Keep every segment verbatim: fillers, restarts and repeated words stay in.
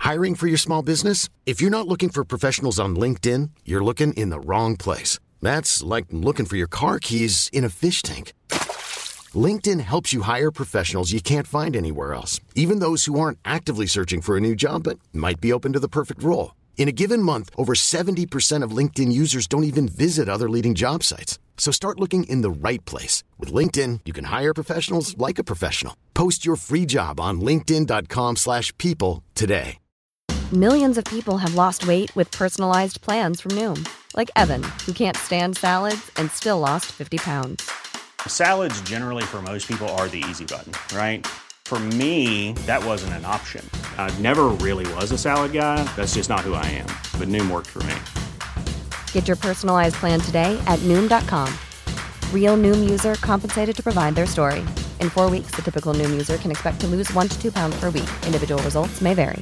Hiring for your small business? If you're not looking for professionals on LinkedIn, you're looking in the wrong place. That's like looking for your car keys in a fish tank. LinkedIn helps you hire professionals you can't find anywhere else, even those who aren't actively searching for a new job but might be open to the perfect role. In a given month, over seventy percent of LinkedIn users don't even visit other leading job sites. So start looking in the right place. With LinkedIn, you can hire professionals like a professional. Post your free job on linkedin.com slash people today. Millions of people have lost weight with personalized plans from Noom. Like Evan, who can't stand salads and still lost fifty pounds. Salads generally for most people are the easy button, right? For me, that wasn't an option. I never really was a salad guy. That's just not who I am. But Noom worked for me. Get your personalized plan today at Noom dot com. Real Noom user compensated to provide their story. In four weeks, the typical Noom user can expect to lose one to two pounds per week. Individual results may vary.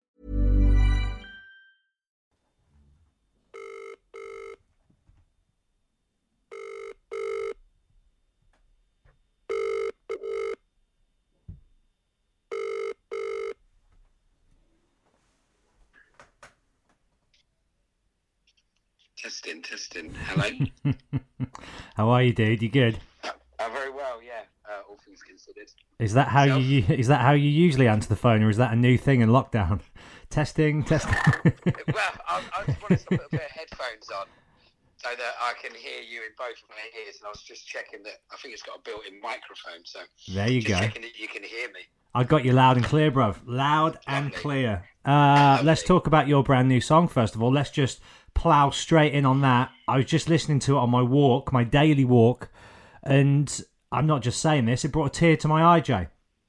Testing, testing. Hello. How are you, dude? You good? Uh, uh, very well, yeah. Uh, all things considered. Is that how Self? you? Is that how you usually answer the phone, or is that a new thing in lockdown? Testing, testing. Well, I, I just wanted to put a bit of headphones on so that I can hear you in both of my ears, and I was just checking that. I think it's got a built-in microphone, so there you just go. Checking that you can hear me. I got you loud and clear, bruv. Loud and clear. Uh, let's talk about your brand new song first of all. Let's just plow straight in on that. I was just listening to it on my walk, my daily walk, and I'm not just saying this, it brought a tear to my eye, Jay.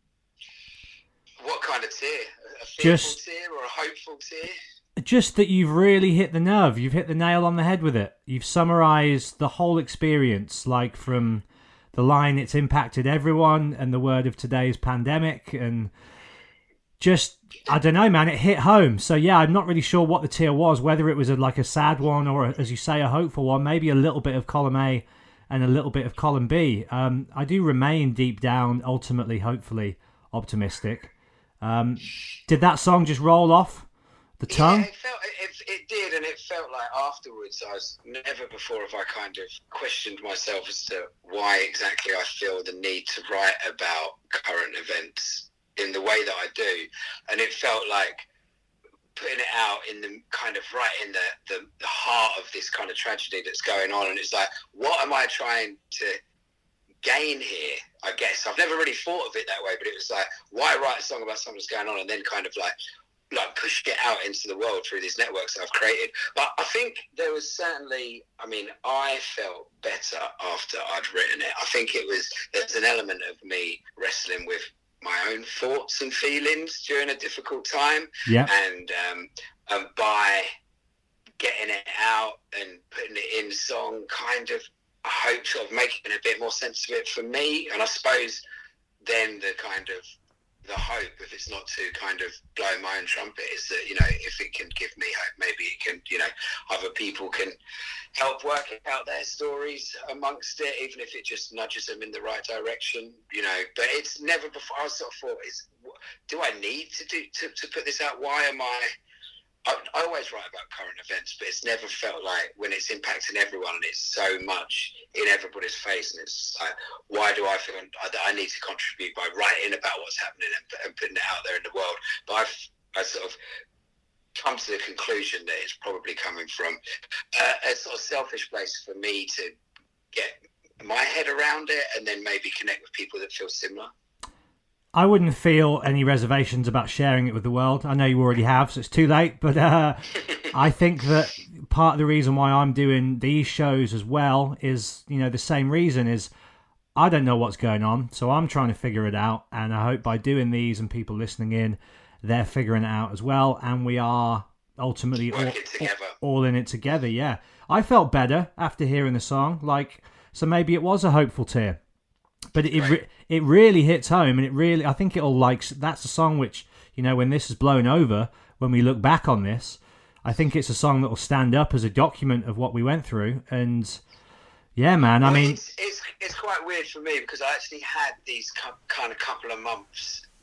What kind of tear? A fearful Just, tear or a hopeful tear? Just that you've really hit the nerve. You've hit the nail on the head with it. You've summarised the whole experience, like from the line, it's impacted everyone, and the word of today's pandemic, and just, I don't know, man, it hit home. So yeah, I'm not really sure what the tear was, whether it was a, like a sad one or, a, as you say, a hopeful one, maybe a little bit of column A and a little bit of column B. Um, I do remain deep down, ultimately, hopefully, optimistic. Um, did that song just roll off the tongue? Yeah, it, felt, it, it did, and it felt like afterwards, I was never before have I kind of questioned myself as to why exactly I feel the need to write about current events in the way that I do. And it felt like putting it out in the kind of right in the, the, the heart of this kind of tragedy that's going on. And it's like, what am I trying to gain here? I guess I've never really thought of it that way, but it was like, why write a song about something that's going on and then kind of like, like push it out into the world through these networks that I've created. But I think there was certainly, I mean, I felt better after I'd written it. I think it was, there's an element of me wrestling with my own thoughts and feelings during a difficult time. Yeah. And um, um, by getting it out and putting it in song, kind of, I hope sort of making a bit more sense of it for me. And I suppose then the kind of, the hope, if it's not to kind of blow my own trumpet, is that, you know, if it can give me hope, maybe it can, you know, other people can help work out their stories amongst it, even if it just nudges them in the right direction, you know. But it's never before, I sort of thought, is, do I need to do to, to put this out? Why am I, I, I always write about current events, but it's never felt like when it's impacting everyone and it's so much in everybody's face, and it's like, why do I feel that I need to contribute by writing about what's happening and, and putting it out there in the world? But I've I sort of come to the conclusion that it's probably coming from a, a sort of selfish place for me to get my head around it and then maybe connect with people that feel similar. I wouldn't feel any reservations about sharing it with the world. I know you already have, so it's too late. But uh, I think that part of the reason why I'm doing these shows as well is, you know, the same reason is I don't know what's going on. So I'm trying to figure it out. And I hope by doing these and people listening in, they're figuring it out as well. And we are ultimately all, all in it together. Yeah. I felt better after hearing the song. Like, so maybe it was a hopeful tear. But it right. it, it really hits home, and it really, I think it'll like, that's a song which, you know, when this is blown over, when we look back on this, I think it's a song that will stand up as a document of what we went through. And yeah, man, I well, mean, it's, it's it's quite weird for me because I actually had these cu- kind of couple of months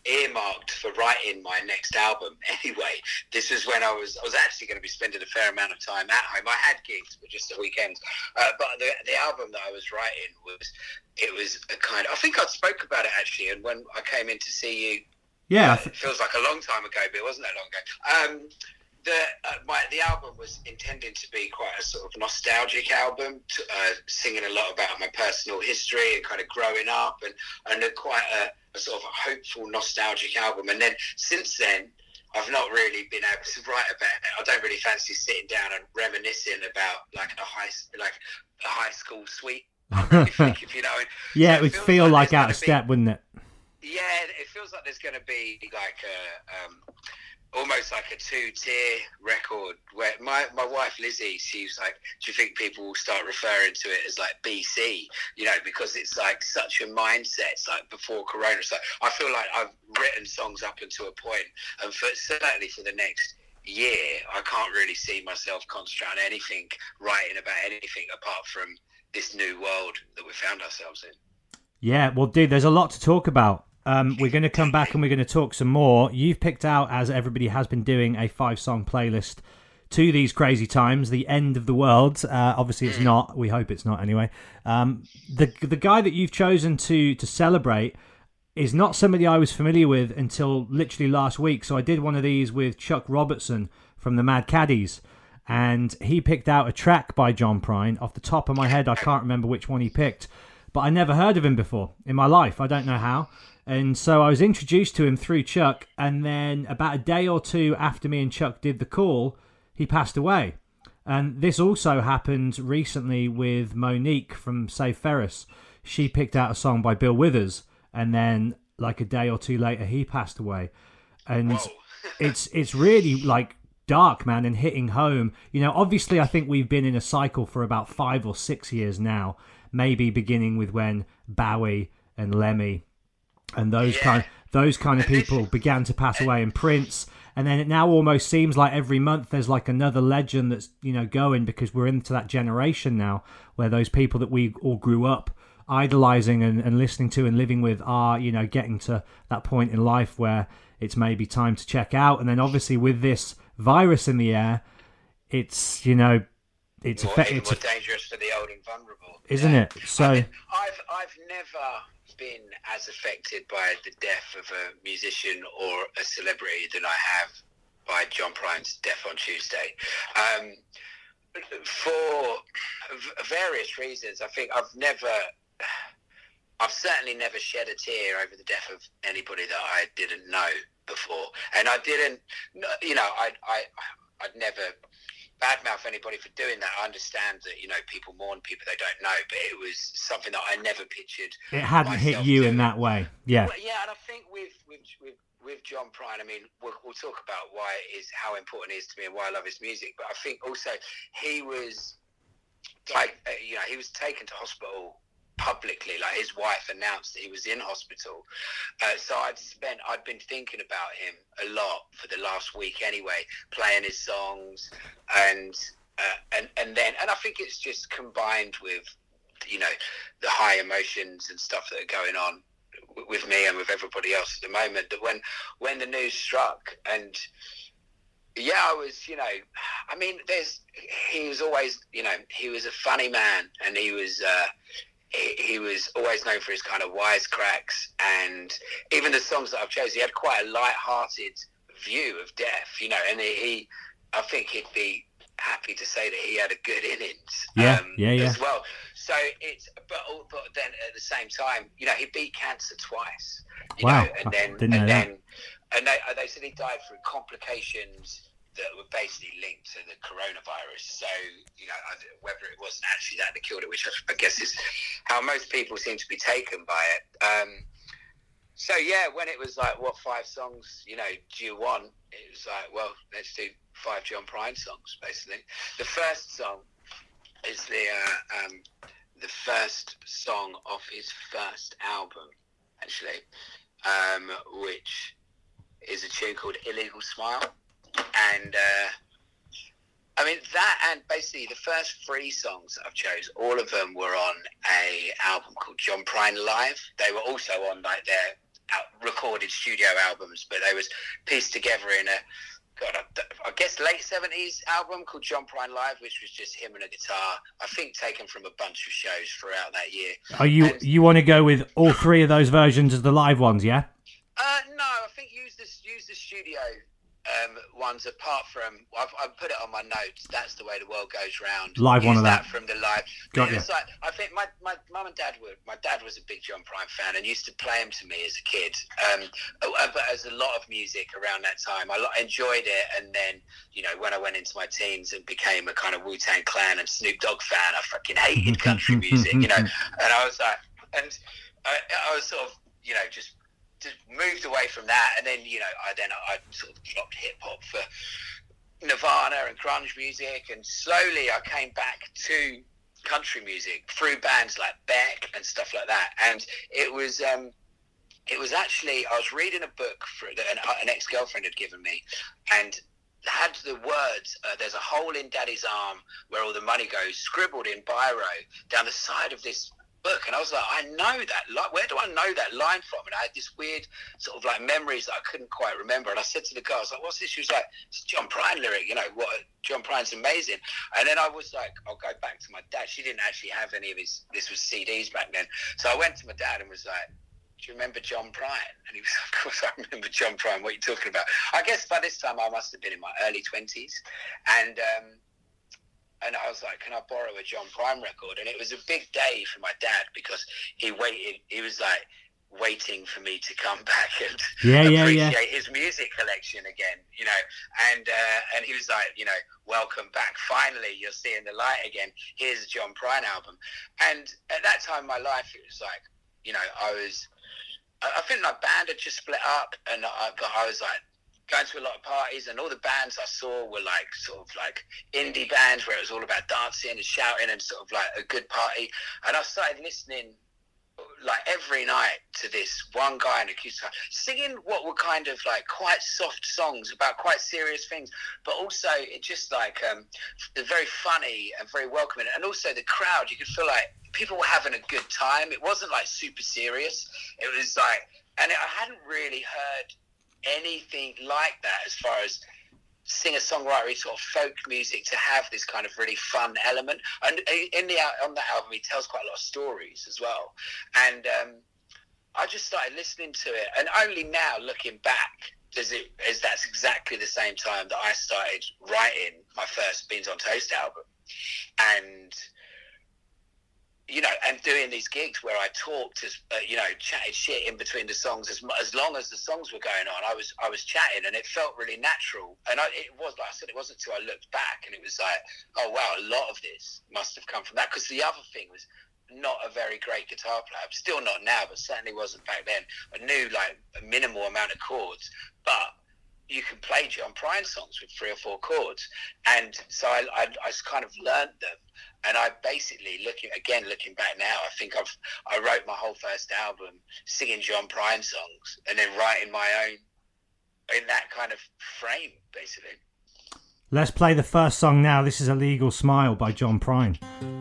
earmarked for writing my next album anyway. This was when I was I was actually going to be spending a fair amount of time at home. I had gigs, but just the weekends. Uh, but the the album that I was writing was it was a kind of, I think I spoke about it actually, and when I came in to see you, yeah, uh, it feels like a long time ago, but it wasn't that long ago. Um, the uh, my the album was intended to be quite a sort of nostalgic album, to, uh, singing a lot about my personal history and kind of growing up, and and a, quite a, a sort of hopeful, nostalgic album. And then since then, I've not really been able to write about it. I don't really fancy sitting down and reminiscing about like a high like a high school suite. I really think, if you know. Yeah, so it would feel like, like out of step, be, wouldn't it? Yeah, it feels like there's going to be like a. Um, almost like a two-tier record where my, my wife Lizzie, she's like, do you think people will start referring to it as like B C, you know, because it's like such a mindset. It's like before Corona. So I feel like I've written songs up until a point, and for certainly for the next year I can't really see myself concentrating on anything, writing about anything apart from this new world that we found ourselves in. Yeah, well dude, there's a lot to talk about. Um, we're going to come back and we're going to talk some more. You've picked out, as everybody has been doing, a five-song playlist to these crazy times, the end of the world. Uh, obviously, it's not. We hope it's not anyway. Um, the the guy that you've chosen to to celebrate is not somebody I was familiar with until literally last week. So I did one of these with Chuck Robertson from the Mad Caddies, and he picked out a track by John Prine. Off the top of my head, I can't remember which one he picked, but I never heard of him before in my life. I don't know how. And so I was introduced to him through Chuck, and then about a day or two after me and Chuck did the call, he passed away. And this also happened recently with Monique from Save Ferris. She picked out a song by Bill Withers, and then like a day or two later, he passed away. And it's it's really like dark, man, and hitting home. You know, obviously I think we've been in a cycle for about five or six years now, maybe beginning with when Bowie and Lemmy and those yeah. kind those kind of people began to pass away, and Prince, and then it now almost seems like every month there's like another legend that's, you know, going, because we're into that generation now where those people that we all grew up idolizing and, and listening to and living with are, you know, getting to that point in life where it's maybe time to check out. And then obviously with this virus in the air, it's, you know, it's more, effect- even it's more dangerous for the old and vulnerable, isn't yeah. it? So I mean, I've I've never been as affected by the death of a musician or a celebrity than I have by John Prine's death on Tuesday. Um, for v- various reasons, I think I've never, I've certainly never shed a tear over the death of anybody that I didn't know before, and I didn't, you know, I I I'd never badmouth anybody for doing that. I understand that, you know, people mourn people they don't know, but it was something that I never pictured. It hadn't hit you doing. in that way. Yeah. Well, yeah, and I think with with with, with John Prine, I mean, we'll, we'll talk about why it is, how important it is to me and why I love his music, but I think also he was like, uh, you know, he was taken to hospital publicly, like his wife announced that he was in hospital. Uh, so I'd spent, I'd been thinking about him a lot for the last week anyway, playing his songs, and uh, and and then, and I think it's just combined with, you know, the high emotions and stuff that are going on w- with me and with everybody else at the moment, that when when the news struck, and yeah, I was, you know, I mean, there's, he was always, you know, he was a funny man, and he was. Uh, He was always known for his kind of wisecracks, and even the songs that I've chosen, he had quite a light-hearted view of death, you know, and he, he I think he'd be happy to say that he had a good innings yeah, um, yeah, yeah. as well. So it's, but, but then at the same time, you know, he beat cancer twice, you wow. know, and then, Didn't and know then, that. and they, they said he died through complications that were basically linked to the coronavirus. So, you know, whether it wasn't actually that that killed it, which I guess is how most people seem to be taken by it. Um, so, yeah, when it was like, what five songs, you know, do you want? It was like, well, let's do five John Prine songs, basically. The first song is the uh, um, the first song off his first album, actually, um, which is a tune called Illegal Smile. And uh, I mean that, and basically the first three songs that I've chose, all of them were on a album called John Prine Live. They were also on like their out, recorded studio albums, but they was pieced together in a, God, I, I guess late seventies album called John Prine Live, which was just him and a guitar. I think taken from a bunch of shows throughout that year. Are you and, you want to go with all three of those versions as the live ones? Yeah. Uh, no, I think use this use the studio um, ones apart from. I've, I've put it on my notes. That's the way the world goes round. Live use one of that. that from the live. Got you. Like, I think my my mum and dad were. My dad was a big John Prine fan and used to play him to me as a kid. Um, but as a lot of music around that time, I enjoyed it. And then you know when I went into my teens and became a kind of Wu-Tang Clan and Snoop Dogg fan, I fucking hated country music. You know, and I was like, and I, I was sort of you know just. Just moved away from that, and then you know, I then I sort of dropped hip hop for Nirvana and grunge music, and slowly I came back to country music through bands like Beck and stuff like that. And it was um, it was actually I was reading a book for that an, an ex-girlfriend had given me, and had the words uh, "There's a hole in Daddy's arm where all the money goes" scribbled in biro down the side of this book. And I was like, I know that li- where do I know that line from? And I had this weird sort of like memories that I couldn't quite remember. And I said to the girl, I was like, what's this? She was like, it's a John Prine lyric, you know, what John Prine's amazing. And then I was like, I'll go back to my dad. She didn't actually have any of his, this was C Ds back then. So I went to my dad and was like, do you remember John Prine? And he was, of course I remember John Prine, what are you talking about? I guess by this time I must have been in my early twenties. And um And I was like, can I borrow a John Prine record? And it was a big day for my dad because he waited, he was like waiting for me to come back and yeah, appreciate yeah, yeah. his music collection again, you know. And uh, and he was like, you know, welcome back. Finally, you're seeing the light again. Here's a John Prine album. And at that time in my life, it was like, you know, I was, I think my band had just split up, and I, but I was like, going to a lot of parties, and all the bands I saw were like sort of like indie bands where it was all about dancing and shouting and sort of like a good party. And I started listening like every night to this one guy in a acoustic singing what were kind of like quite soft songs about quite serious things, but also it just like um very funny and very welcoming. And also the crowd, you could feel like people were having a good time. It wasn't like super serious. It was like, and I hadn't really heard anything like that as far as singer-songwriter sort of folk music to have this kind of really fun element. And in the on that album he tells quite a lot of stories as well. And um I just started listening to it, and only now looking back does it is that's exactly the same time that I started writing my first Beans on Toast album. And you know, and doing these gigs where I talked, as uh, you know, chatted shit in between the songs, as as long as the songs were going on, I was I was chatting, and it felt really natural. And I, it was, like I said, it wasn't until I looked back, and it was like, oh wow, a lot of this must have come from that. Because the other thing was not a very great guitar player, still not now, but certainly wasn't back then. I knew like a minimal amount of chords, but you can play John Prine songs with three or four chords, and so I, I, I kind of learned them. And I basically, looking again, looking back now, I think I've I wrote my whole first album singing John Prine songs, and then writing my own in that kind of frame, basically. Let's play the first song now. This is "A Legal Smile" by John Prine.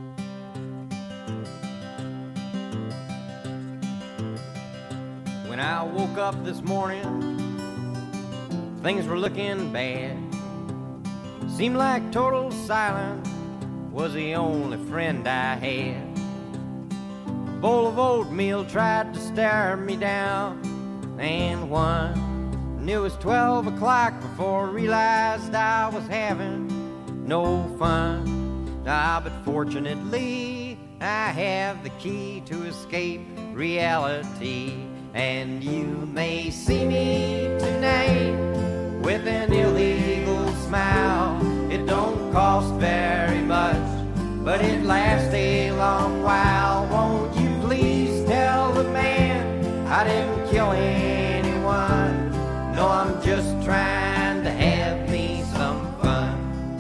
When I woke up this morning, things were looking bad. Seemed like total silence was the only friend I had. A bowl of oatmeal tried to stare me down, and one, and it was twelve o'clock before I realized I was having no fun. Ah, but fortunately I have the key to escape reality, and you may see me tonight with an illegal smile. It don't cost very much, but it lasts a long while. Won't you please tell the man I didn't kill anyone? No, I'm just trying to have me some fun.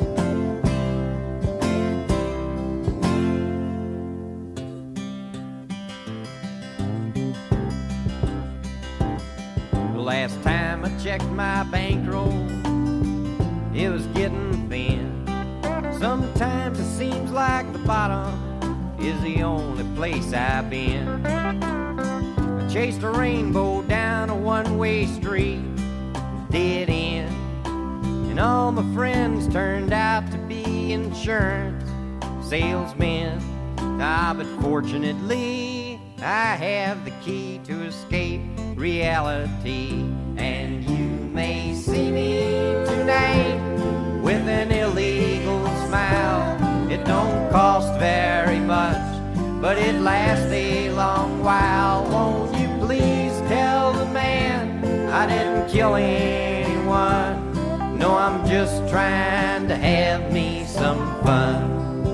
The last time I checked my bankroll, it was getting thin. Sometimes it seems like the bottom is the only place I've been. I chased a rainbow down a one-way street, dead end. And all my friends turned out to be insurance salesmen. Ah, but fortunately, I have the key to escape reality. And you may see me tonight with an illegal smile. It don't cost very much, but it lasts a long while. Won't you please tell the man I didn't kill anyone? No, I'm just trying to have me some fun.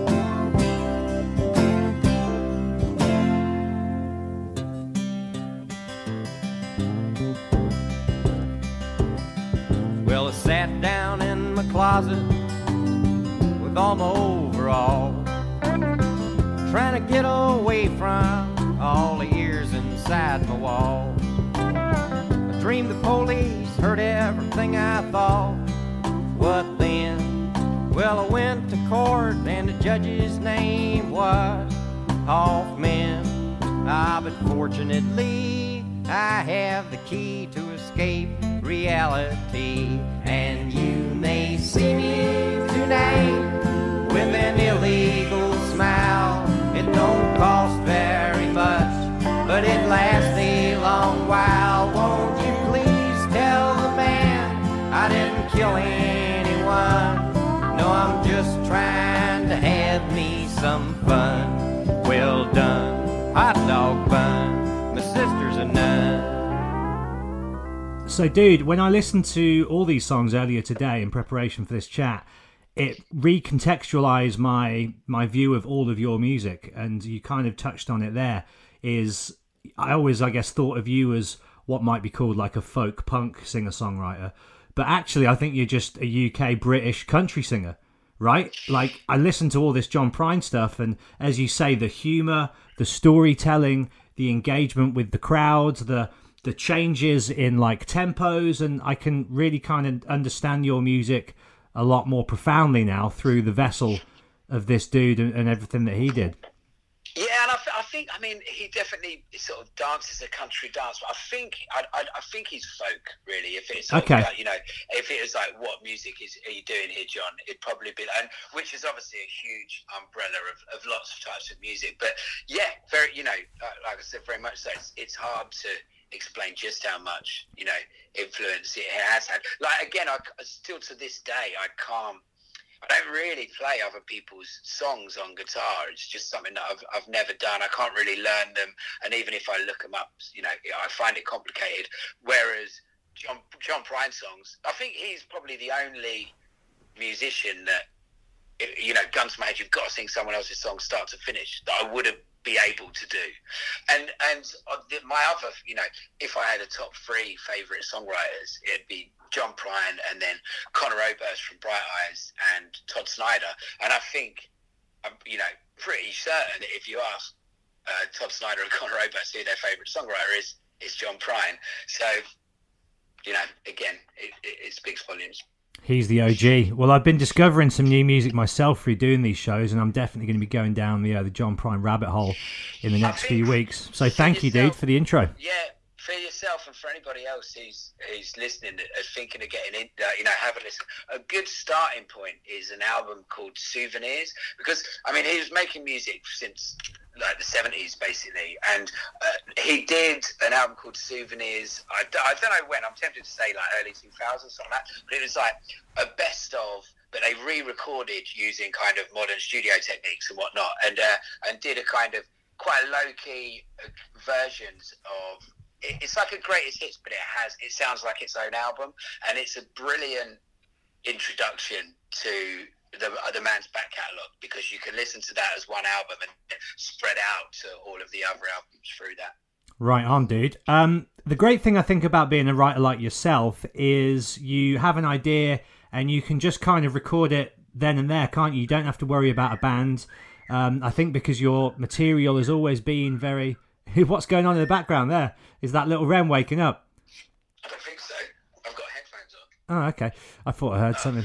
Well, I sat down in my closet with all my overalls, trying to get away from all the ears inside my wall. I dreamed the police heard everything I thought. What then? Well, I went to court and the judge's name was Hoffman. Ah, but fortunately, I have the key to escape reality. And you may see me tonight with an illegal smile. It don't cost very much, but it lasts a long while. Won't you please tell the man I didn't kill anyone? No, I'm just trying to have me some fun. Well done, hot dog bun. My sister's a nun. So, dude, when I listened to all these songs earlier today in preparation for this chat, it recontextualized my my view of all of your music, and you kind of touched on it there. Is I always, I guess, thought of you as what might be called like a folk punk singer-songwriter, but actually I think you're just a U K British country singer, right? Like, I listened to all this John Prine stuff, and as you say, the humour, the storytelling, the engagement with the crowds, the the changes in like tempos, and I can really kind of understand your music a lot more profoundly now through the vessel of this dude and, and everything that he did. Yeah, and I, th- I think, I mean, he definitely sort of dances a country dance, but I think, I, I, I think he's folk, really. If it's sort okay, of like, you know, if it was like, what music is are you doing here, John? It'd probably be, and which is obviously a huge umbrella of, of lots of types of music. But yeah, very, you know, like I said, very much so. It's, it's hard to explain just how much, you know, influence it has had. Like, again, I still to this day, I can't, I don't really play other people's songs on guitar. It's just something that I've I've never done. I can't really learn them, and even if I look them up, you know, I find it complicated. Whereas John John Prine songs, I think he's probably the only musician that, you know, gun to my head, you've got to sing someone else's song start to finish, that I would have be able to do. And and my other, you know, if I had a top three favourite songwriters, it'd be John Prine, and then Conor Oberst from Bright Eyes, and Todd Snyder. And I think, I'm, you know, pretty certain that if you ask uh, Todd Snyder and Conor Oberst who their favourite songwriter is, it's John Prine. So, you know, again, it, it, it speaks volumes. He's the O G. Well, I've been discovering some new music myself through doing these shows, and I'm definitely going to be going down the uh, the John Prine rabbit hole in the next few weeks. So thank you, dude, for the intro. Yeah, for yourself and for anybody else who's who's listening, uh, thinking of getting in, uh, you know, have a listen. A good starting point is an album called Souvenirs, because I mean he was making music since like the seventies basically, and uh, he did an album called Souvenirs. I, I don't know when. I'm tempted to say like early two thousands, something like that. But it was like a best of, but they re-recorded using kind of modern studio techniques and whatnot, and uh, and did a kind of quite low key uh, versions of. It's like a greatest hits, but it has it sounds like its own album, and it's a brilliant introduction to the the man's back catalogue, because you can listen to that as one album and spread out to all of the other albums through that. Right on, dude. Um, the great thing I think about being a writer like yourself is you have an idea and you can just kind of record it then and there, can't you? You don't have to worry about a band. Um, I think because your material has always been very... What's going on in the background there? Is that little Ren waking up? I don't think so. I've got headphones on. Oh, okay. I thought I heard something.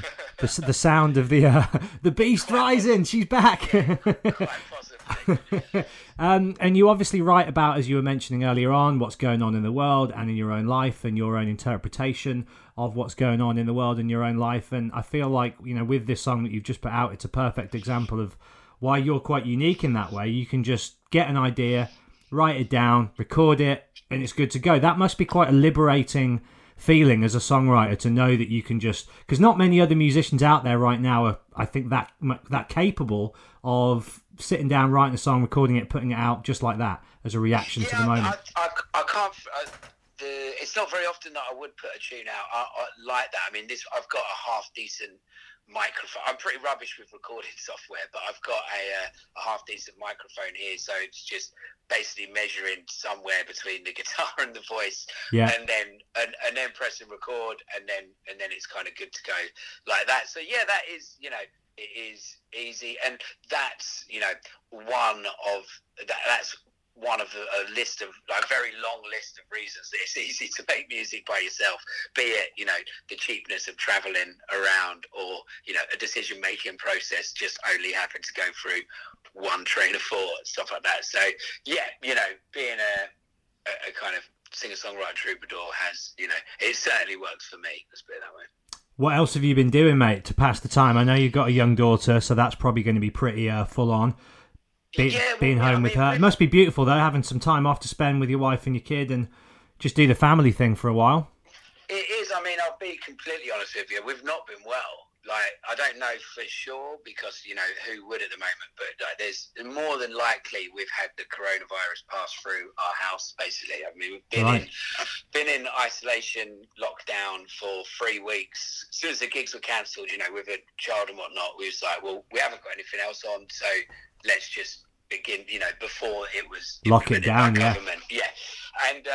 the the sound of the uh, the beast rising. She's back. Yeah, quite possibly. um, and you obviously write about, as you were mentioning earlier on, what's going on in the world and in your own life and your own interpretation of what's going on in the world and your own life. And I feel like, you know, with this song that you've just put out, it's a perfect example of why you're quite unique in that way. You can just get an idea, write it down, record it, and it's good to go. That must be quite a liberating feeling as a songwriter, to know that you can just, because not many other musicians out there right now are, I think, that that capable of sitting down, writing a song, recording it, putting it out just like that as a reaction yeah, to the moment. I, I, I can't. I, the, it's not very often that I would put a tune out I, I, like that. I mean, this I've got a half decent microphone. I'm pretty rubbish with recording software, but I've got a, uh, a half decent microphone here, so it's just basically measuring somewhere between the guitar and the voice, yeah. and then and, and then pressing record, and then and then it's kind of good to go like that. So yeah, that is, you know, it is easy, and that's, you know, one of that that's one of the, a list of, like, a very long list of reasons that it's easy to make music by yourself, be it, you know, the cheapness of traveling around, or, you know, a decision making process just only happened to go through one train of thought, stuff like that. So yeah, you know, being a, a, a kind of singer-songwriter troubadour has, you know, it certainly works for me, let's put it that way. What else have you been doing, mate, to pass the time? I know you've got a young daughter, so that's probably going to be pretty uh, full on. Be, yeah, well, being home I mean, with her. It must be beautiful, though, having some time off to spend with your wife and your kid and just do the family thing for a while. It is. I mean, I'll be completely honest with you. We've not been well. Like, I don't know for sure, because, you know, who would at the moment, but like, there's more than likely we've had the coronavirus pass through our house, basically. I mean, we've been, right. in, been in isolation, lockdown for three weeks. As soon as the gigs were cancelled, you know, with a child and whatnot, we was like, well, we haven't got anything else on, so let's just begin, you know, before it was lock it down, yeah. Government. Yeah. And, uh,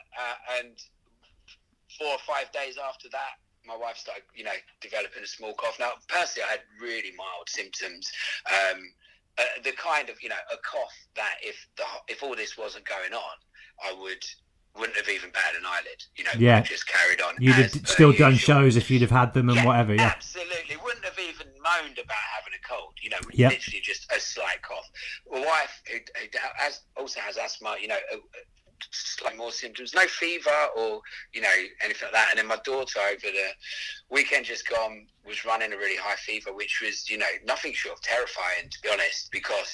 uh, and four or five days after that, my wife started, you know, developing a small cough. Now, personally, I had really mild symptoms. Um, uh, the kind of, you know, a cough that if the if all this wasn't going on, I would wouldn't have even batted an eyelid. You know, yeah. just carried on. You'd have still done usual. shows if you'd have had them and yeah, whatever. Yeah, absolutely. Wouldn't have even moaned about having a cold. You know, yeah. literally just a slight cough. My wife, who, who has, also has asthma, you know. A, slightly more symptoms, no fever or, you know, anything like that. And then my daughter over the weekend just gone was running a really high fever, which was, you know, nothing short of terrifying, to be honest, because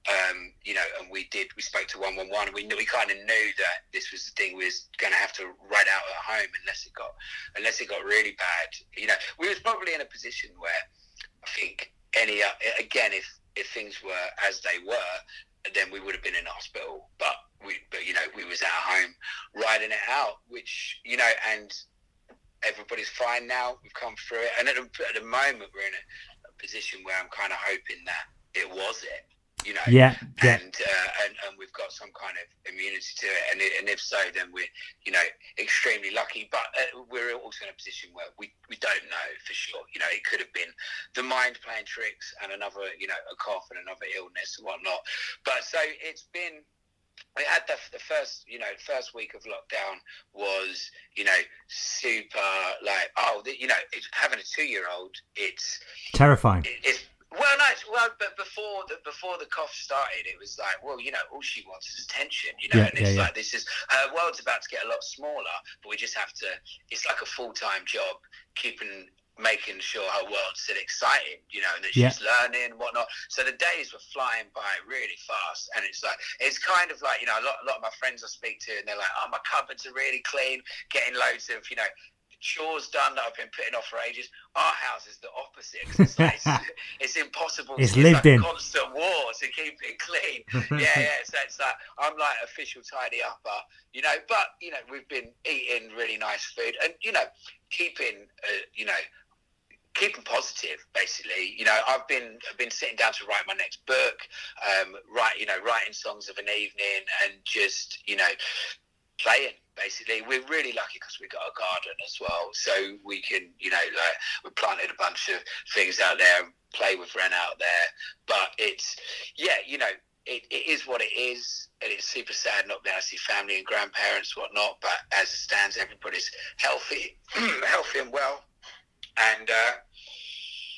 um you know, and we did we spoke to one one one, and we knew, we kind of knew that this was the thing we was going to have to ride out at home unless it got unless it got really bad. You know, we was probably in a position where I think any uh, again if if things were as they were, then we would have been in hospital, but we, but you know, we was at home riding it out, which, you know, and everybody's fine now. We've come through it, and at the, at the moment, we're in a, a position where I'm kind of hoping that it was it, you know. Yeah. yeah. And uh, and and we've got some kind of immunity to it, and and if so, then we're, you know, extremely lucky. But uh, we're also in a position where we we don't know for sure. You know, it could have been the mind playing tricks, and another, you know, a cough and another illness and whatnot. But so it's been. We had the, the first, you know, first week of lockdown was, you know, super like, oh, the, you know, it's, having a two-year-old, it's terrifying. It, it's well, no, it's, well, but before the before the cough started, it was like, well, you know, all she wants is attention, you know, yeah, and it's yeah, like yeah. this is her world's about to get a lot smaller, but we just have to. It's like a full-time job, keeping. making sure her world's still exciting, you know, and that she's yeah. learning and whatnot. So the days were flying by really fast, and it's like, it's kind of like, you know, a lot, a lot of my friends I speak to, and they're like, oh, my cupboards are really clean, getting loads of, you know, chores done that I've been putting off for ages. Our house is the opposite, 'cause it's, like, it's, it's impossible. It's, it's lived like in. a constant war to keep it clean. yeah, yeah. So it's like, I'm like official tidy upper, you know, but, you know, we've been eating really nice food, and, you know, keeping, uh, you know, keeping positive, basically. You know, I've been I've been sitting down to write my next book, um, write you know, writing songs of an evening, and just, you know, playing. Basically, we're really lucky because we got a garden as well, so we can, you know, like, we planted a bunch of things out there and play with Ren out there. But it's, yeah, you know, it, it is what it is, and it's super sad not being able to see family and grandparents, whatnot. But as it stands, everybody's healthy, healthy and well. And uh,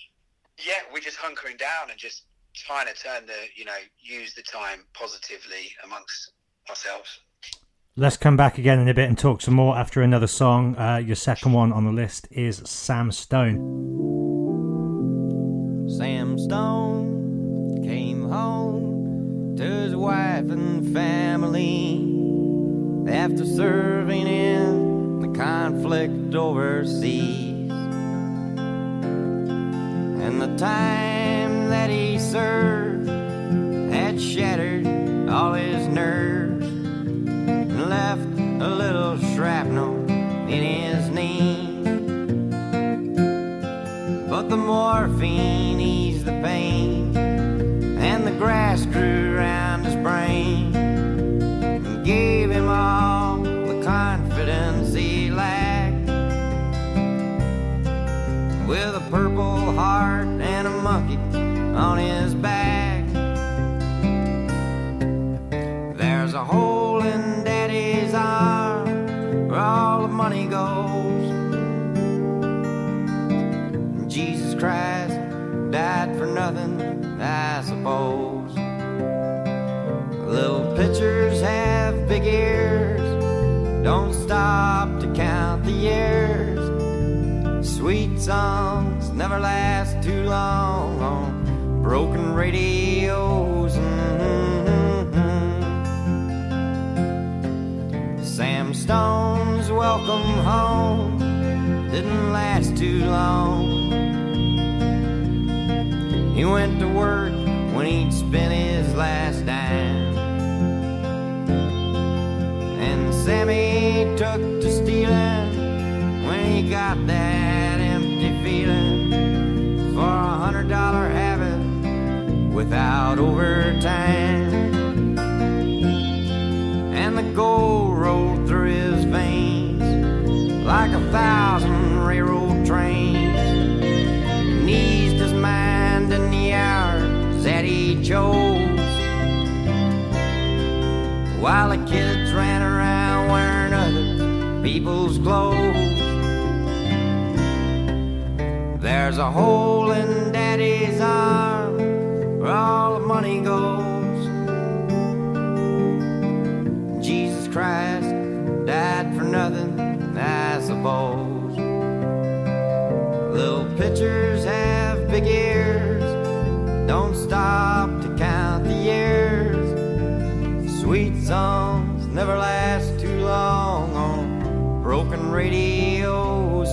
yeah, we're just hunkering down and just trying to turn the, you know, use the time positively amongst ourselves. Let's come back again in a bit and talk some more after another song. Uh, your second one on the list is Sam Stone. Sam Stone came home to his wife and family after serving in the conflict overseas. And the time that he served had shattered all his nerves and left a little shrapnel in his knee. But the morphine eased the pain and the grass grew around his brain and gave him all the confidence he lacked. With a purple heart and a monkey on his back, there's a hole in Daddy's arm where all the money goes. Jesus Christ died for nothing, I suppose. Little pitchers have big ears, don't stop to count the years. Sweet songs never last too long on broken radios. Mm-hmm. Sam Stone's welcome home didn't last too long. He went to work when he'd spent his last dime, and Sammy took to stealing when he got that empty feeling for a hundred dollar habit without overtime. And the gold rolled through his veins like a thousand railroad trains, and eased his mind in the hours that he chose, while the kids ran around wearing other people's clothes. There's a hole in Daddy's arm where all the money goes. Jesus Christ died for nothing, I suppose. Little pitchers have big ears, don't stop to count the years. Sweet songs never last too long on broken radios.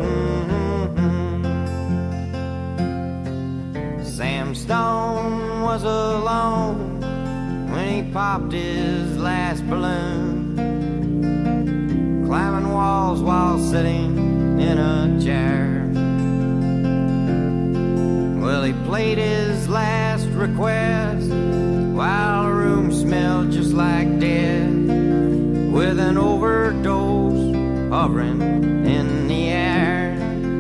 Mm-hmm. Sam Stone was alone when he popped his last balloon, climbing walls while sitting in a chair. Well, he played his last request while the room smelled just like death, with an overdose hovering in the air.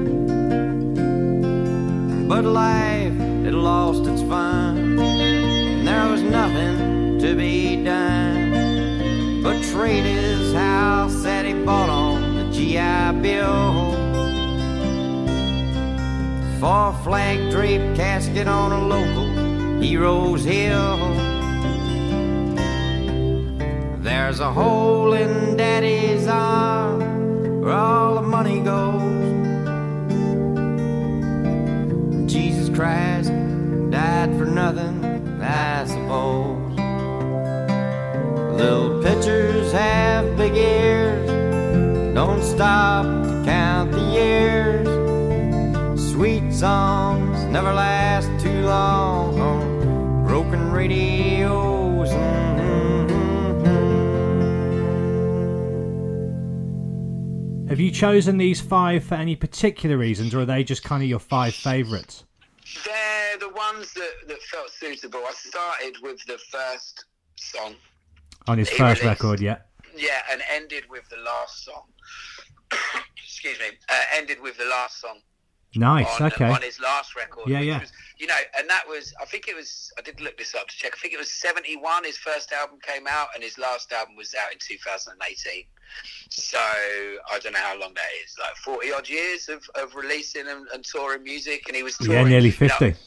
But life had lost its fun, and there was nothing to be done but trade his house that he bought on the G I Bill for a flag-draped casket on a local hero's hill. There's a hole in Daddy's arm where all the money goes. Jesus Christ died for nothing, I suppose. Little pitchers have big ears, don't stop to count the years. Sweet songs never last too long on broken radios. Mm-hmm. Have you chosen these five for any particular reasons, or are they just kind of your five favourites? They're the ones that, that felt suitable. I started with the first song. On his first released, record, yeah. Yeah, and ended with the last song. Excuse me. Uh, ended with the last song. Nice. On, okay. on his last record. Yeah, which yeah. Was, you know, and that was, I think it was, I did look this up to check. I think it was seventy-one. His first album came out, and his last album was out in two thousand eighteen. So I don't know how long that is, like forty odd years of, of releasing and, and touring music. And he was touring. Yeah, nearly fifty. You know,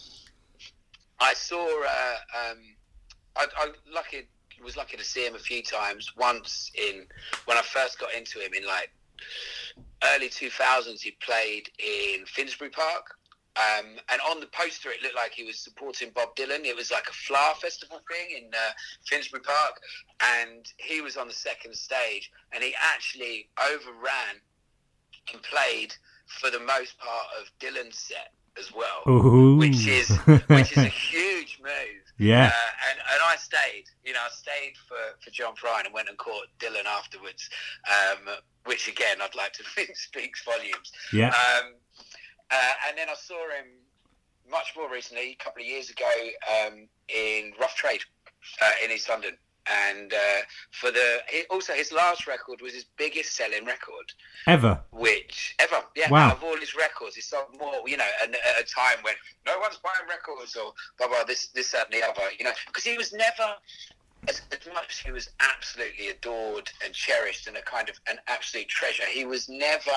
I saw. Uh, um, I, I lucky was lucky to see him a few times. Once in when I first got into him in like early two thousands, he played in Finsbury Park. Um, and on the poster, it looked like he was supporting Bob Dylan. It was like a flower festival thing in uh, Finsbury Park. And he was on the second stage, and he actually overran and played for the most part of Dylan's set as well. Ooh. Which is which is a huge move. Yeah. Uh, and, and I stayed, you know, I stayed for, for John Prine and went and caught Dylan afterwards, um, which again, I'd like to think speaks volumes. Yeah. Um, uh, and then I saw him much more recently, a couple of years ago, um, in Rough Trade uh, in East London. And uh, for the he, also his last record was his biggest selling record ever, which ever, yeah. Wow. Out of all his records, he sold more. You know, and at a time when no one's buying records or blah blah this this that and the other. You know, because he was never as, as much as he was absolutely adored and cherished and a kind of an absolute treasure. He was never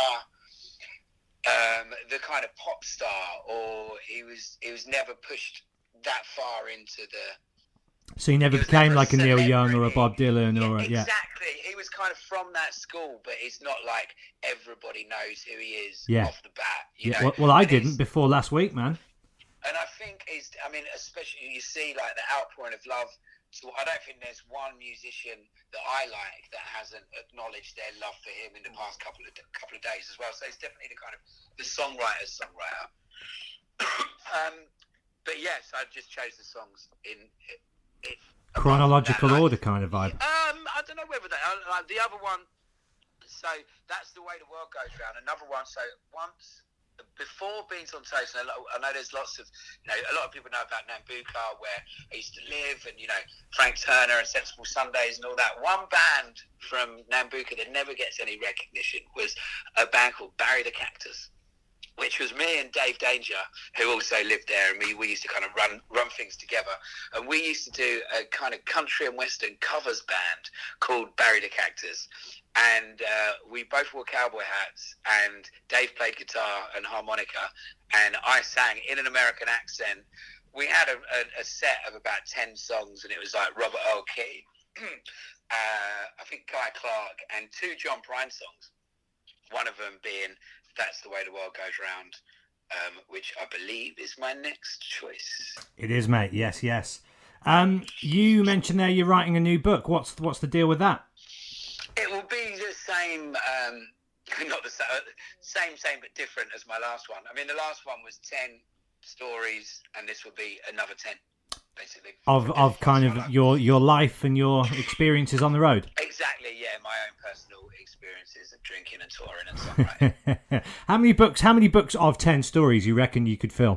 um, the kind of pop star, or he was he was never pushed that far into the. So he never he became never like a Neil celebrity. Young or a Bob Dylan or a, yeah, yeah. exactly. He was kind of from that school, but it's not like everybody knows who he is Yeah. off the bat. You yeah. know? Well, well, I And didn't he's- before last week, man. And I think it's, I mean, especially you see like the outpouring of love. So I don't think there's one musician that I like that hasn't acknowledged their love for him in the past couple of couple of days as well. So it's definitely the kind of the songwriter's songwriter. um, but yes, I just chose the songs in. in Chronological that, like, order kind of vibe. Um, I don't know whether that. Uh, like the other one. So that's The Way the World Goes Round. Another one. So once before Beans on Toast, and I know there's lots of, you know, a lot of people know about Nambucca, where I used to live, and you know Frank Turner and Sensible Sundays and all that. One band from Nambucca that never gets any recognition was a band called Barry the Cactus, which was me and Dave Danger, who also lived there, and we, we used to kind of run run things together. And we used to do a kind of country and western covers band called Barry the Cactus. And uh, we both wore cowboy hats, and Dave played guitar and harmonica, and I sang in an American accent. We had a, a, a set of about ten songs, and it was like Robert Earl Key, uh, I think Guy Clark, and two John Prine songs. One of them being That's the Way the World Goes Round, um, which I believe is my next choice. It is, mate. Yes, yes. Um, you mentioned there you're writing a new book. What's what's the deal with that? It will be the same, um, not the same, same, same, but different as my last one. I mean, the last one was ten stories, and this will be another ten, basically. Of of kind of your your life and your experiences on the road. Exactly, yeah, my own personal experiences of drinking and touring and songwriting. How many books? How many books of ten stories you reckon you could fill?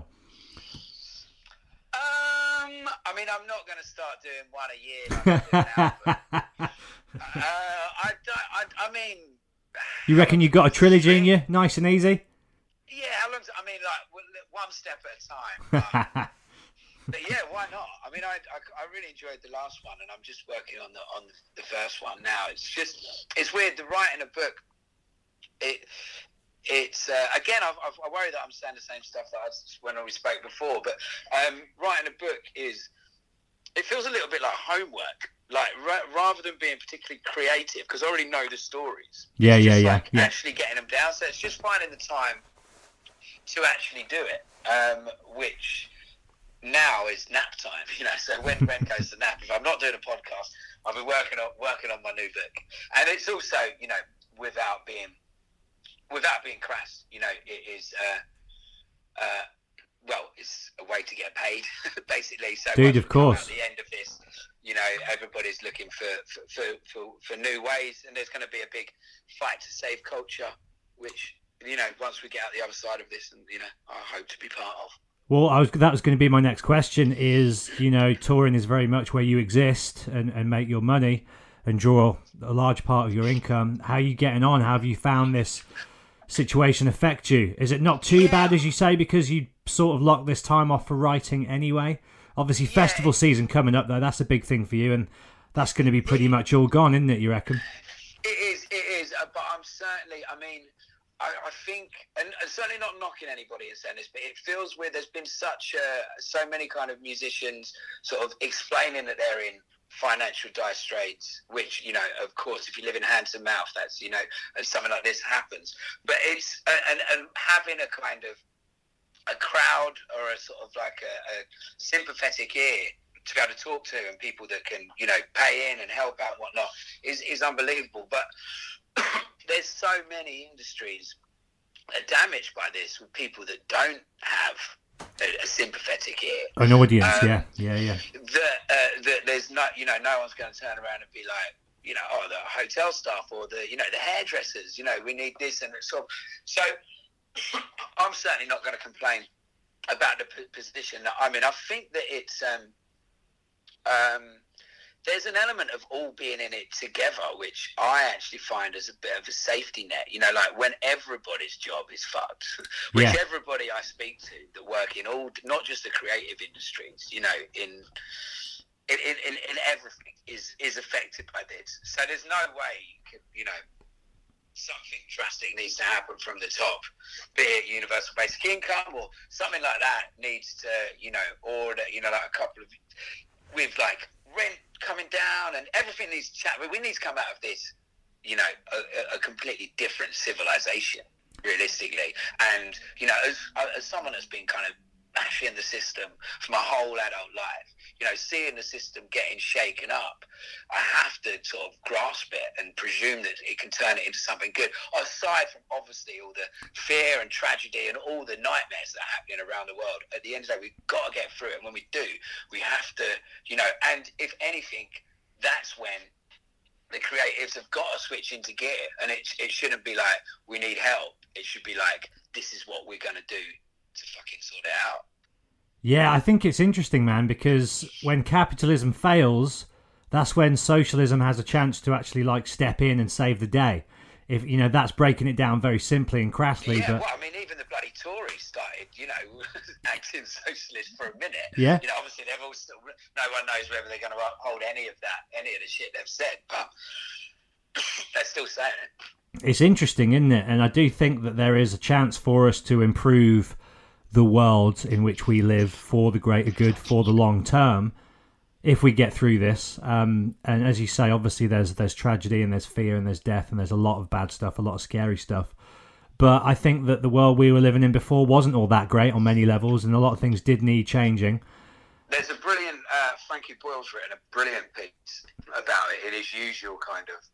Um, I mean, I'm not going to start doing one a year. Like I do now, but, uh, I, don't, I, I mean, You reckon you got a trilogy in you, nice and easy? yeah. How long? I mean, like one step at a time. But, but yeah, why not? I mean, I, I, I really enjoyed the last one, and I'm just working on the on the first one now. It's just it's weird. The writing a book, it it's uh, again. I, I worry that I'm saying the same stuff that I when we spoke before, but um, writing a book is it feels a little bit like homework. Like ra- rather than being particularly creative, because I already know the stories. Yeah, it's yeah, just yeah, like yeah. actually getting them down. So it's just finding the time to actually do it, um, which now is nap time. You know, so when Ren goes to nap, if I'm not doing a podcast, I'll be working on working on my new book. And it's also, you know, without being without being crass, you know, it is. Uh, uh, well, it's a way to get paid, basically. So Dude, once of we come course. At the end of this, you know, everybody's looking for for, for, for, for new ways, and there's going to be a big fight to save culture, which, you know, once we get out the other side of this, and you know, I hope to be part of. Well, I was that was going to be my next question. Is you know, touring is very much where you exist and, and make your money and draw a large part of your income. How are you getting on? How have you found this situation affect you? Is it not too yeah. bad, as you say, because you sort of locked this time off for writing anyway? Obviously, yeah. festival season coming up, though, that's a big thing for you, and that's going to be pretty much all gone, isn't it, you reckon? It is, it is, uh, but I'm certainly, I mean, I, I think, and, and certainly not knocking anybody in saying this, but it feels weird. There's been such, uh, so many kind of musicians sort of explaining that they're in financial dire straits, which, you know, of course, if you live in hand to mouth, that's, you know, and something like this happens. But it's, and, and having a kind of a crowd or a sort of like a, a sympathetic ear to be able to talk to, and people that can, you know, pay in and help out and whatnot is, is unbelievable. But there's so many industries are damaged by this, with people that don't have a, a sympathetic ear. An audience, um, yeah, yeah, yeah. That, uh, that there's not, you know, no one's going to turn around and be like, you know, oh, the hotel staff or the, you know, the hairdressers, you know, we need this and so. So I'm certainly not going to complain about the p- position that I'm in. I think that it's, um, um, there's an element of all being in it together, which I actually find as a bit of a safety net. You know, like when everybody's job is fucked, which yeah. everybody I speak to that work in all, not just the creative industries, you know, in in in, in everything is is affected by this. So there's no way you can, you know, something drastic needs to happen from the top, be it universal basic income or something like that needs to, you know, order, you know, like a couple of, with like rent coming down and everything needs to chat. We need to come out of this, you know, a, a completely different civilization, realistically. And, you know, as, as someone that's been kind of bashing the system for my whole adult life, you know, seeing the system getting shaken up, I have to sort of grasp it and presume that it can turn it into something good. Aside from obviously all the fear and tragedy and all the nightmares that are happening around the world, at the end of the day, we've got to get through it. And when we do, we have to, you know, and if anything, that's when the creatives have got to switch into gear. And it, it shouldn't be like, we need help. It should be like, this is what we're going to do to fucking sort it out. Yeah, I think it's interesting, man, because when capitalism fails, that's when socialism has a chance to actually like step in and save the day. If you know, that's breaking it down very simply and crassly. Yeah, but well, I mean, even the bloody Tories started, you know, acting socialist for a minute. Yeah. You know, obviously they've all still, no one knows whether they're going to uphold any of that, any of the shit they've said, but they're still saying it. It's interesting, isn't it? And I do think that there is a chance for us to improve the world in which we live for the greater good, for the long term, if we get through this. Um, and as you say, obviously there's there's tragedy and there's fear and there's death and there's a lot of bad stuff, a lot of scary stuff. But I think that the world we were living in before wasn't all that great on many levels, and a lot of things did need changing. There's a brilliant, uh, Frankie Boyle's written a brilliant piece about it in his usual kind of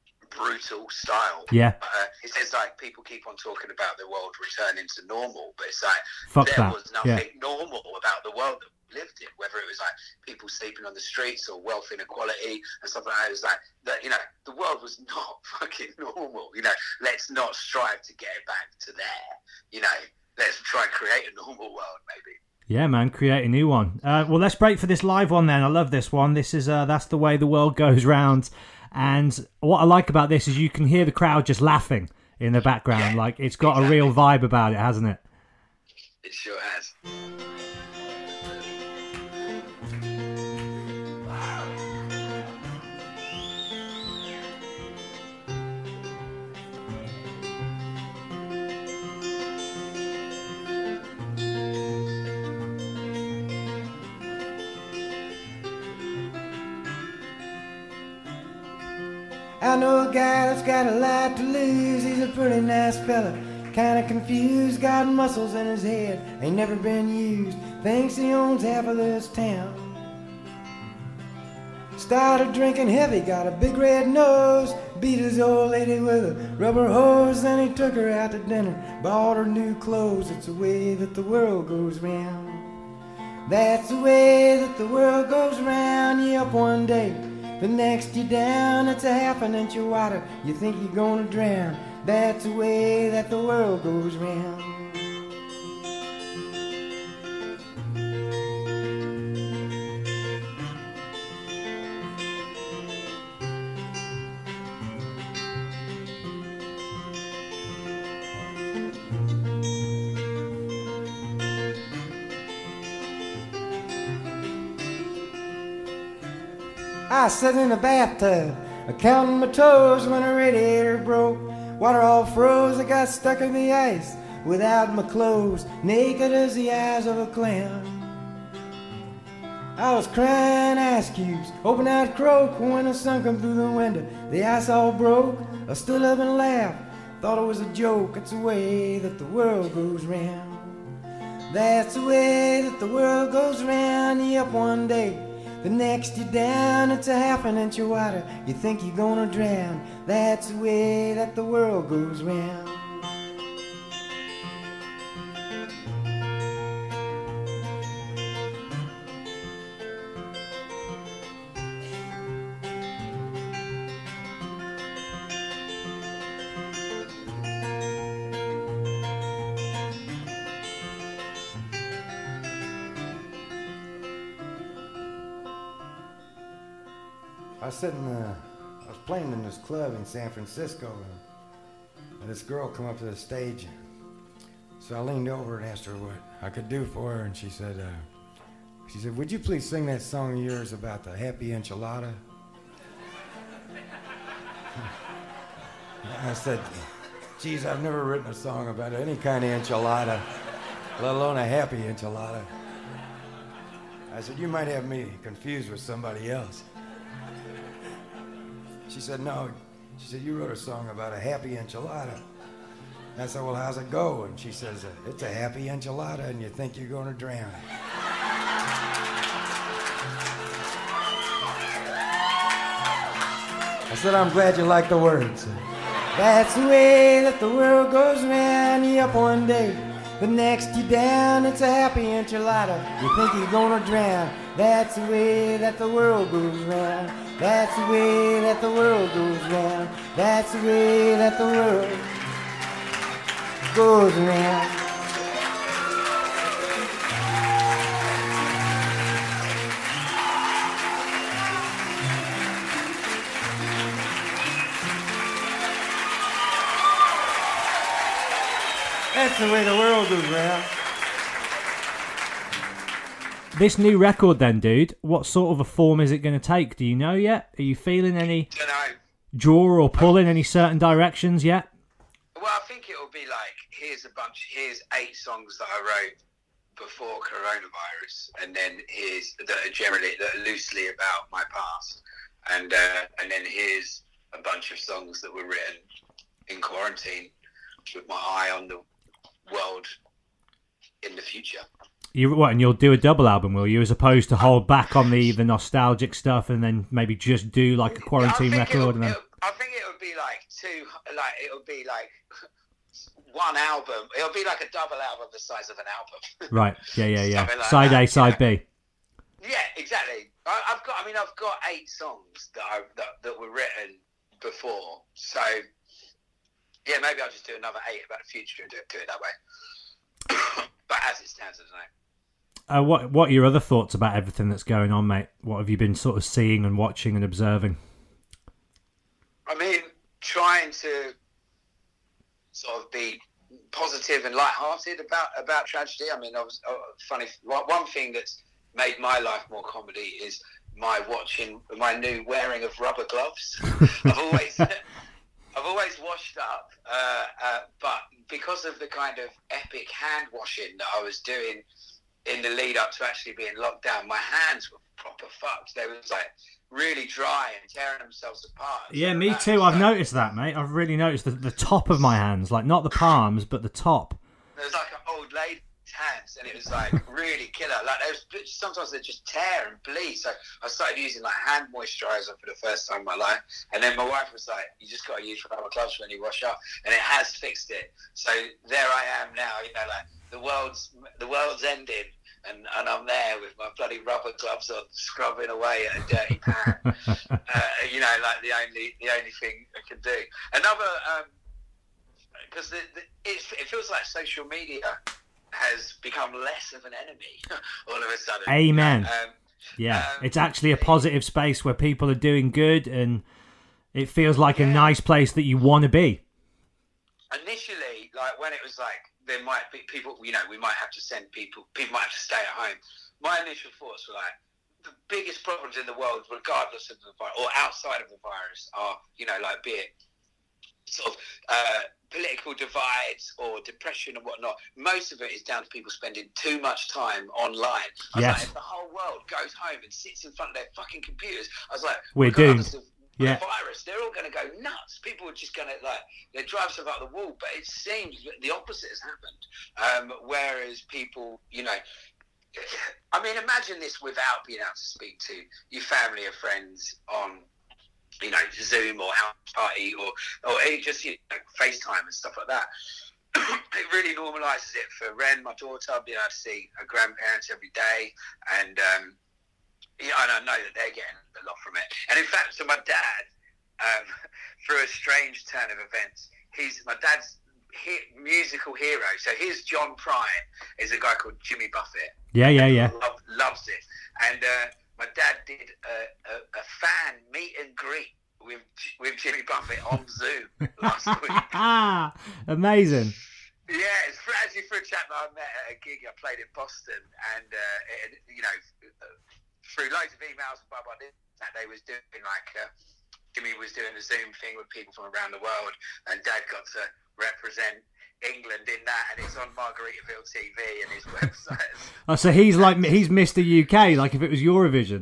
brutal style. Yeah. Uh, it says like people keep on talking about the world returning to normal, but it's like Fuck there that. was nothing yeah. normal about the world that we lived in, whether it was like people sleeping on the streets or wealth inequality and stuff like that. It was like that, you know, the world was not fucking normal. You know, let's not strive to get it back to there. You know, let's try and create a normal world, maybe. Yeah, man, create a new one. Uh, well, let's break for this live one then. I love this one. This is uh, That's the Way the World Goes Round. And what I like about this is you can hear the crowd just laughing in the background. Yeah, like, it's got exactly. a real vibe about it, hasn't it? It sure has. I know a guy that's got a lot to lose. He's a pretty nice fella, kinda confused, got muscles in his head, ain't never been used, thinks he owns half of this town. Started drinking heavy, got a big red nose, beat his old lady with a rubber hose, then he took her out to dinner, bought her new clothes. It's the way that the world goes round. That's the way that the world goes round. You up one day, the next you're down. It's a half an inch of water, you think you're gonna drown. That's the way that the world goes round. I sat in the bathtub, counting my toes when a radiator broke. Water all froze, I got stuck in the ice without my clothes, naked as the eyes of a clown. I was crying ice cubes, hoping I'd croak when the sun come through the window. The ice all broke, I stood up and laughed, thought it was a joke. It's the way that the world goes round. That's the way that the world goes round. You up one day, the next you're down. It's a half an inch of water, you think you're gonna drown. That's the way that the world goes round. I was sitting, uh, I was playing in this club in San Francisco, and, and this girl come up to the stage. So I leaned over and asked her what I could do for her, and she said, uh, she said, "Would you please sing that song of yours about the happy enchilada?" I said, "Geez, I've never written a song about any kind of enchilada, let alone a happy enchilada." I said, "You might have me confused with somebody else." She said, "No." She said, "You wrote a song about a happy enchilada." I said, "Well, how's it go?" And she says, "It's a happy enchilada, and you think you're going to drown." I said, "I'm glad you like the words." That's the way that the world goes round. You up one day, the next you down. It's a happy enchilada, you think you're going to drown. That's the way that the world goes round. That's the way that the world goes round. That's the way that the world goes round. That's the way the world goes round. This new record then, dude, what sort of a form is it going to take? Do you know yet? Are you feeling any draw or pull in any certain directions yet? Well, I think it'll be like, here's a bunch, here's eight songs that I wrote before coronavirus, and then here's, that are generally, that are loosely about my past, and uh, and then here's a bunch of songs that were written in quarantine with my eye on the world in the future. You what? And you'll do a double album, will you? As opposed to hold back on the the nostalgic stuff and then maybe just do like a quarantine yeah, record. And then... I think it would be like two, like it'll be like one album. It'll be like a double album the size of an album. Right. Yeah, yeah, yeah. Like side that, A, side yeah. B. Yeah, exactly. I, I've got. I mean, I've got eight songs that I, that that were written before. So yeah, maybe I'll just do another eight about the future and do it, do it that way. But as it stands tonight. Uh, what what are your other thoughts about everything that's going on, mate? What have you been sort of seeing and watching and observing? I mean, trying to sort of be positive and light-hearted about, about tragedy. I mean, I was, oh, funny. One thing that's made my life more comedy is my watching, my new wearing of rubber gloves. I've always, I've always washed up, uh, uh, but because of the kind of epic hand washing that I was doing in the lead up to actually being locked down, my hands were proper fucked. They was like really dry and tearing themselves apart. Yeah, so me that, too. I've so, noticed that, mate. I've really noticed the, the top of my hands, like not the palms, but the top. There was like an old lady's hands, and it was like really killer. Like there was sometimes they just tear and bleed. So I started using like hand moisturizer for the first time in my life, and then my wife was like, "You just got to use rubber gloves when you wash up," and it has fixed it. So there I am now. You know, like the world's the world's ending. And, and I'm there with my bloody rubber gloves on, scrubbing away at a dirty pan. uh, you know, like the only the only thing I can do. Another, because um, the, the, it, it feels like social media has become less of an enemy all of a sudden. Amen. Um, yeah, um, it's actually a positive space where people are doing good, and it feels like yeah. a nice place that you want to be. Initially, like when it was like, there might be people, you know, we might have to send people, people might have to stay at home. My initial thoughts were like, the biggest problems in the world, regardless of the virus, or outside of the virus, are, you know, like, be it sort of uh, political divides or depression and whatnot. Most of it is down to people spending too much time online. I was yes. like, if the whole world goes home and sits in front of their fucking computers, I was like, we're doomed. Of yeah. the virus, they're all going to go nuts. People are just going to, like, they drive stuff out the wall. But it seems the opposite has happened. Um, whereas people, you know, I mean, imagine this without being able to speak to your family or friends on, you know, Zoom or house party or or just, you know, FaceTime and stuff like that. It really normalises it for Ren, my daughter, being able to see her grandparents every day, and um, yeah, and I know that they're getting a lot from it. And in fact, so my dad, um, through a strange turn of events, he's my dad's he, musical hero. So here's John Prine, is a guy called Jimmy Buffett. Yeah, yeah, yeah. Love, loves it, and. Uh, My dad did a, a, a fan meet and greet with with Jimmy Buffett on Zoom last week. Ah, amazing. Yeah, it's for, actually for a chap that I met at a gig I played in Boston, and uh, it, you know, through loads of emails and blah blah blah, that they was doing like uh, Jimmy was doing a Zoom thing with people from around the world, and Dad got to represent England in that, and it's on Margaritaville T V and his website. Oh, so he's like he's Mister U K, like if it was Eurovision.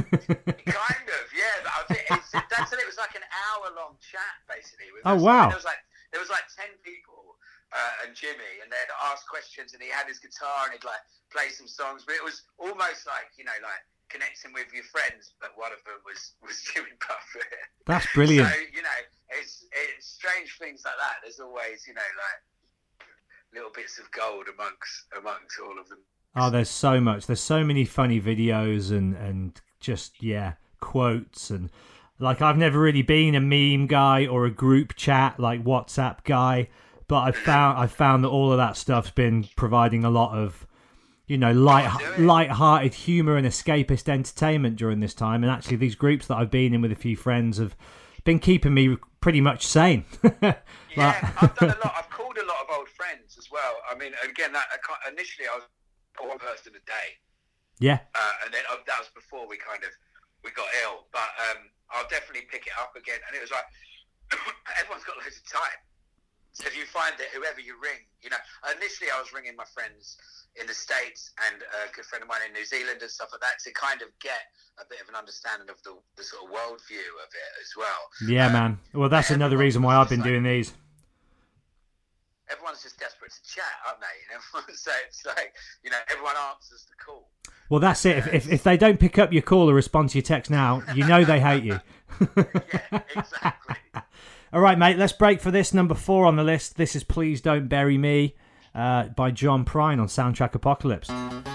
Kind of, yeah. But I think it's, Dad said it was like an hour-long chat, basically. With oh us. wow! There was like there was like ten people uh, and Jimmy, and they'd ask questions, and he had his guitar, and he'd like play some songs. But it was almost like, you know, like connecting with your friends, but one of them was was Jimmy Buffett. That's brilliant. So, you know, it's it's strange things like that. There's always, you know, like little bits of gold amongst amongst all of them. Oh, there's so much. There's so many funny videos and and just yeah quotes, and like I've never really been a meme guy or a group chat like WhatsApp guy, but I found I found that all of that stuff's been providing a lot of, you know, light light-hearted humour and escapist entertainment during this time. And actually, these groups that I've been in with a few friends have been keeping me pretty much sane. Yeah, I've done a lot. I've called a lot of old friends as well. I mean, again, that initially I was one person a day. Yeah. Uh, and then uh, that was before we kind of we got ill. But um, I'll definitely pick it up again. And it was like everyone's got loads of time. So if you find that whoever you ring, you know, initially I was ringing my friends in the States and a good friend of mine in New Zealand and stuff like that to kind of get a bit of an understanding of the, the sort of worldview of it as well. Yeah, um, man. Well, that's another reason why I've been like, doing these. Everyone's just desperate to chat, aren't they? You know? So it's like, you know, everyone answers the call. Well, that's it. If, if if they don't pick up your call or respond to your text now, you know they hate you. Yeah, exactly. All right, mate, let's break for this. Number four on the list. This is Please Don't Bury Me uh, by John Prine on Soundtrack Apocalypse.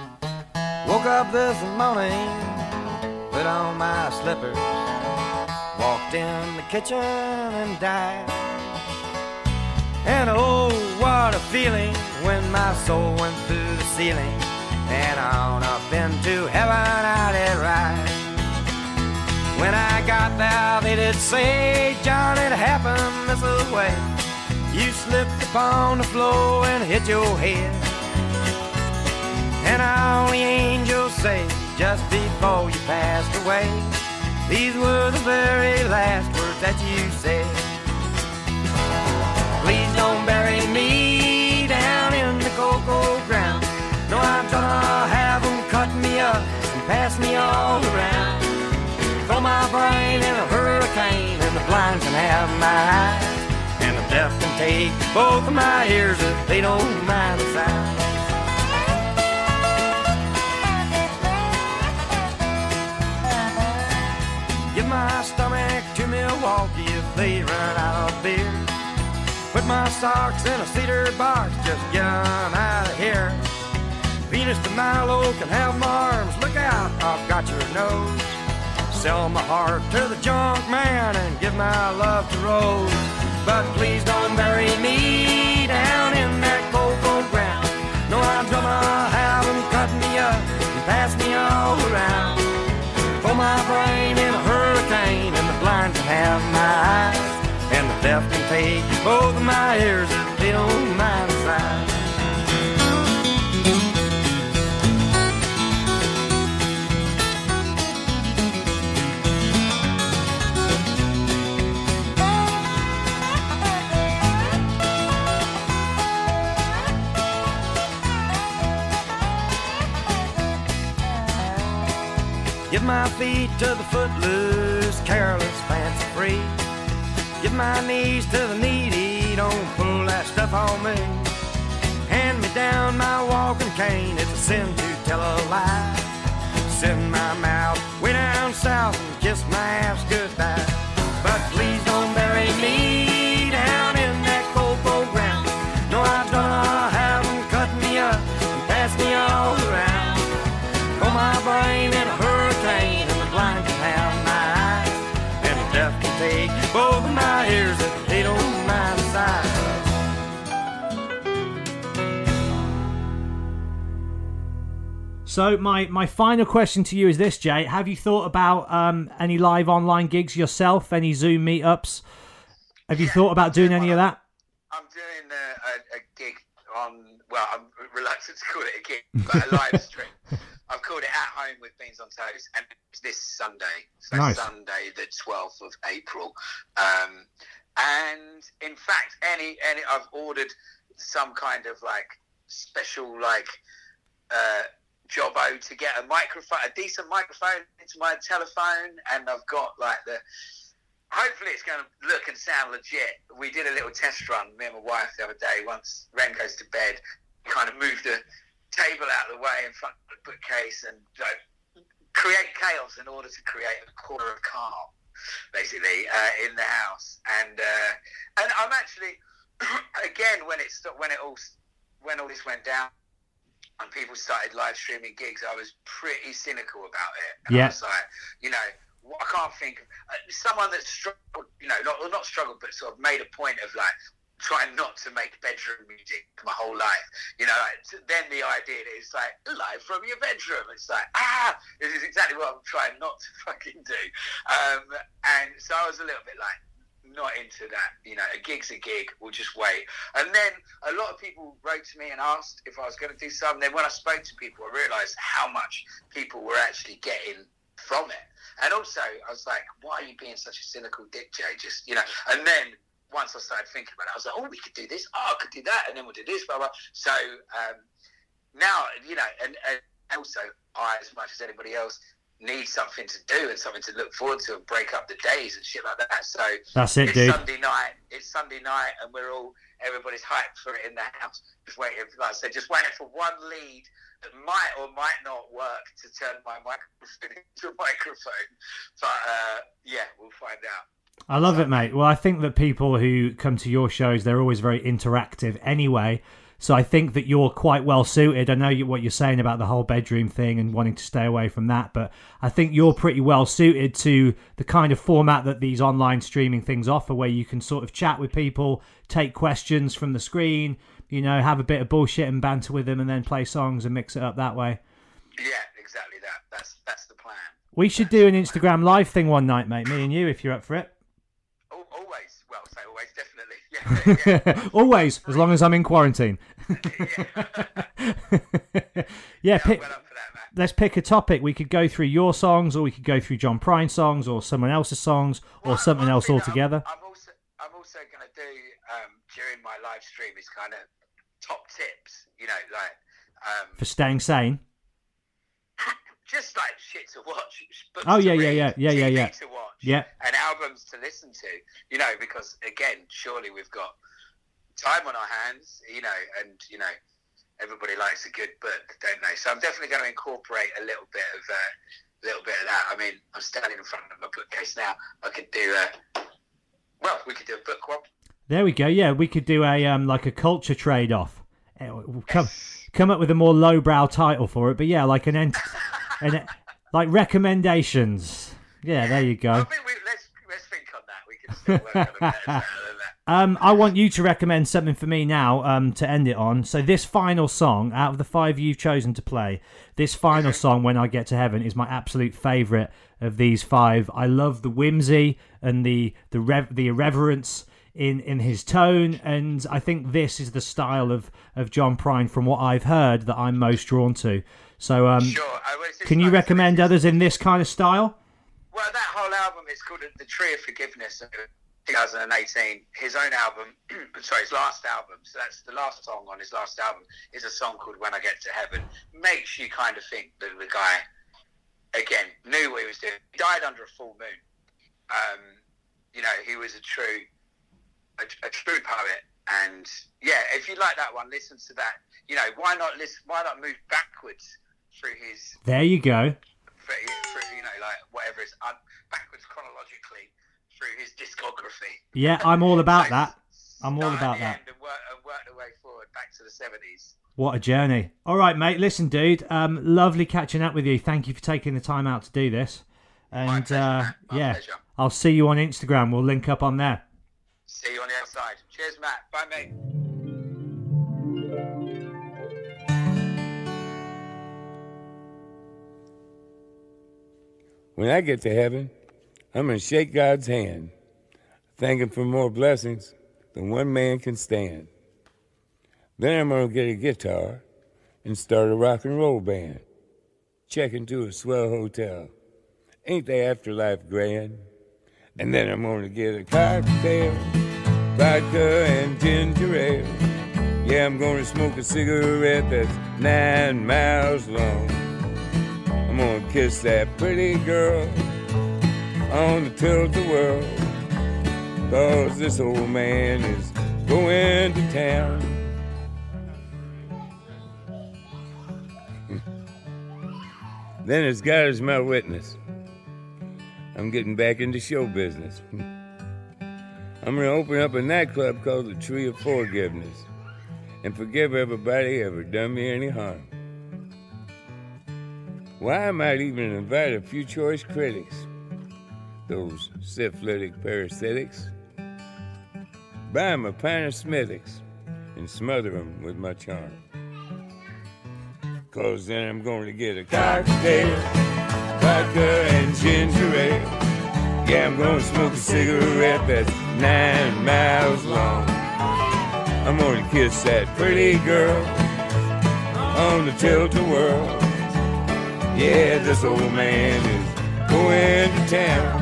Woke up this morning, put on my slippers, walked in the kitchen and died. And oh, what a feeling when my soul went through the ceiling and on up into heaven I did ride. When I got there, they did say, John, it happened this way. You slipped upon the floor and hit your head. And all the angels say, just before you passed away, these were the very last words that you said. Please don't bury me down in the cocoa ground. No, I'm gonna have them cut me up and pass me all around. Throw my brain in a hurricane, and the blind can have my eyes, and the deaf can take both of my ears if they don't mind the sound. Give my stomach to Milwaukee if they run out of beer. Put my socks in a cedar box, just get 'em out of here. Venus de Milo can have my arms, look out, I've got your nose. Sell my heart to the junk man and give my love to Rose. But please don't bury me down in that cocoa ground. No, I'm gonna have them cut me up and pass me all around. Throw my brain in a hurricane, and the blind can have my eyes, and the deaf can take both of my ears if they don't mind the sound. Give my feet to the footloose, careless, fancy free. Give my knees to the needy, don't pull that stuff on me. Hand me down my walking cane, it's a sin to tell a lie. Send my mouth way down south and kiss my ass goodbye. But please don't bury me down in that cold cold ground. No, I don't have them cut me up and pass me all around. Throw my brain in a hurricane and the blind can have my eyes. And the deaf can take both of my ears if they don't mind the size. So my, my final question to you is this, Jay. Have you thought about um, any live online gigs yourself? Any Zoom meetups? Have you yeah, thought about doing any of that? I'm doing a, a, a gig on, well, I'm reluctant to call it a gig, but a live stream. I've called it At Home with Beans on Toast, and it's this Sunday. So nice. Sunday, the twelfth of April. Um, and in fact, any any I've ordered some kind of like special like uh, jobbo to get a microphone, a decent microphone into my telephone, and I've got like the. Hopefully it's going to look and sound legit. We did a little test run, me and my wife, the other day. Once Ren goes to bed, kind of moved the table out of the way in front of the bookcase and like, create chaos in order to create a quarter of calm, basically, uh, in the house. And uh, and I'm actually, again, when it when it all when all this went down and people started live streaming gigs, I was pretty cynical about it. And yeah. I was like, you know. I can't think of uh, someone that struggled, you know, not not struggled, but sort of made a point of like trying not to make bedroom music my whole life. You know, like, then the idea is like live from your bedroom. It's like, ah, this is exactly what I'm trying not to fucking do. Um, and so I was a little bit like, not into that. You know, a gig's a gig. We'll just wait. And then a lot of people wrote to me and asked if I was going to do something. Then when I spoke to people, I realised how much people were actually getting from it. And also, I was like, why are you being such a cynical dick, Jay? Just, you know, and then once I started thinking about it, I was like, oh, we could do this. Oh, I could do that. And then we'll do this, blah, blah. So um, now, you know, and, and also I, as much as anybody else, need something to do and something to look forward to and break up the days and shit like that. So that's it, it's dude. Sunday night. It's Sunday night and we're all, everybody's hyped for it in the house. Just waiting, like I said, just waiting for one lead that might or might not work to turn my microphone into a microphone. But uh, yeah, we'll find out. I love it, mate. Well, I think that people who come to your shows, they're always very interactive anyway. So I think that you're quite well suited. I know you, what you're saying about the whole bedroom thing and wanting to stay away from that, but I think you're pretty well suited to the kind of format that these online streaming things offer, where you can sort of chat with people, take questions from the screen, you know, have a bit of bullshit and banter with them, and then play songs and mix it up that way. Yeah, exactly that. That's that's the plan. We should do an Instagram live thing one night, mate, me and you, if you're up for it. Always. Well, say always, definitely. Yeah, yeah. Always, as long as I'm in quarantine. yeah, pick, well up for that, Matt. Let's pick a topic. We could go through your songs, or we could go through John Prine songs, or someone else's songs, or well, something else altogether. I'm, I'm also, I'm also going to do um, during my live stream is kind of top tips. You know, like um, for staying sane. Just like shit to watch. Oh yeah, read, yeah, yeah, yeah, yeah, yeah. to watch, yeah. And albums to listen to. You know, because again, surely we've got time on our hands. You know, and you know, everybody likes a good book, don't they? So I'm definitely going to incorporate a little bit of a uh, little bit of that. I mean, I'm standing in front of my bookcase now. I could do a well, we could do a book one. There we go. Yeah, we could do a um like a culture trade off. Come come up with a more lowbrow title for it, but yeah, like an ent- an like recommendations. Yeah, there you go. I think we, let's let's think on that. We can still work on a better title than that. Um, I want you to recommend something for me now um, to end it on. So this final song, out of the five you've chosen to play, this final song, When I Get to Heaven, is my absolute favourite of these five. I love the whimsy and the the, rev- the irreverence in, in his tone, and I think this is the style of, of John Prine, from what I've heard, that I'm most drawn to. So um, sure. I, well, can you recommend others in this kind of style? Well, that whole album is called The Tree of Forgiveness. twenty eighteen, his own album, sorry, his last album, so that's the last song on his last album, is a song called When I Get to Heaven. Makes you kind of think that the guy again, knew what he was doing. He died under a full moon. Um, you know, he was a true, a, a true poet. And yeah, if you like that one, listen to that. You know, why not listen? Why not move backwards through his? There you go. Through, through, you know, like whatever is um, backwards chronologically through his discography. Yeah, I'm all about so, that. I'm all about that. And work, and work the way forward back to the seventies. What a journey. All right, mate. Listen, dude. Um, lovely catching up with you. Thank you for taking the time out to do this. And My pleasure, uh, My yeah, pleasure. I'll see you on Instagram. We'll link up on there. See you on the outside. Cheers, Matt. Bye, mate. When I get to heaven, I'm going to shake God's hand, thank him for more blessings than one man can stand. Then I'm going to get a guitar and start a rock and roll band. Check into a swell hotel. Ain't the afterlife grand? And then I'm going to get a cocktail, vodka and ginger ale. Yeah, I'm going to smoke a cigarette that's nine miles long. I'm going to kiss that pretty girl on the tilt-a-whirl, 'cause this old man is going to town. Then as God is my witness, I'm getting back into show business. I'm going to open up a nightclub called the Tree of Forgiveness and forgive everybody ever done me any harm. Why, I might even invite a few choice critics, those syphilitic parasitics, buy 'em a pint of Smithwick's and smother 'em with my charm. 'Cause then I'm going to get a cocktail, vodka and ginger ale. Yeah, I'm going to smoke a cigarette that's nine miles long. I'm going to kiss that pretty girl on the tilt-a-whirl. Yeah, this old man is going to town.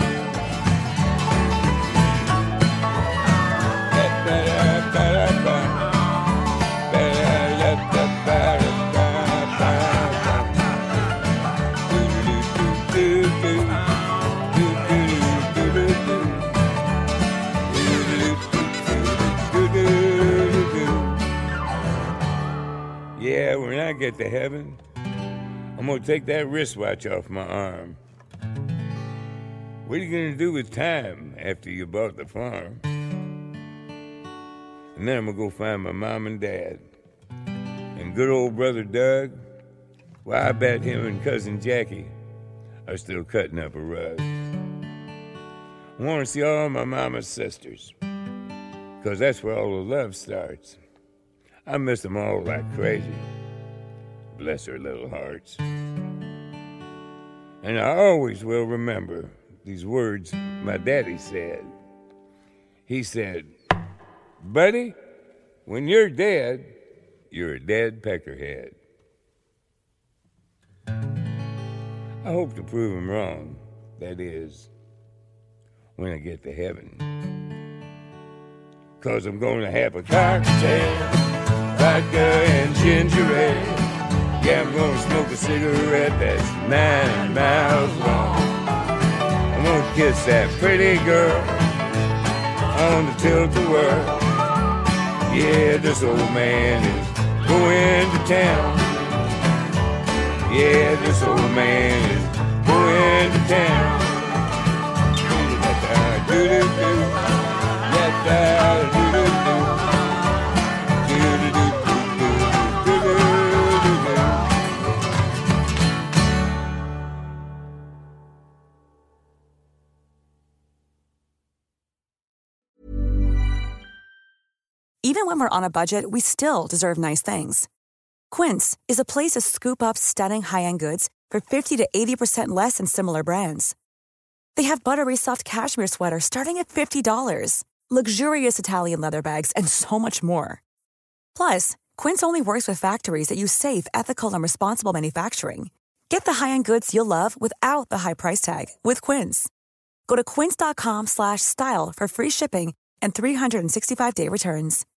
Yeah, when I get to heaven, I'm going to take that wristwatch off my arm. What are you going to do with time after you bought the farm? And then I'm going to go find my mom and dad. And good old brother Doug, well, I bet him and cousin Jackie are still cutting up a rug. I want to see all my mama's sisters, because that's where all the love starts. I miss them all like crazy. Bless their little hearts. And I always will remember these words my daddy said. He said, buddy, when you're dead, you're a dead peckerhead. I hope to prove him wrong. That is, when I get to heaven. 'Cause I'm going to have a cocktail, vodka and ginger ale. Yeah, I'm gonna smoke a cigarette that's nine miles long. I'm gonna kiss that pretty girl on the tilt-a-whirl. Yeah, this old man is going to town. Yeah, this old man is going to town. Do-do-do, do-do-do. Even when we're on a budget, we still deserve nice things. Quince is a place to scoop up stunning high-end goods for fifty to eighty percent less than similar brands. They have buttery soft cashmere sweaters starting at fifty dollars, luxurious Italian leather bags, and so much more. Plus, Quince only works with factories that use safe, ethical, and responsible manufacturing. Get the high-end goods you'll love without the high price tag with Quince. Go to quince.com slash style for free shipping and three sixty-five day returns.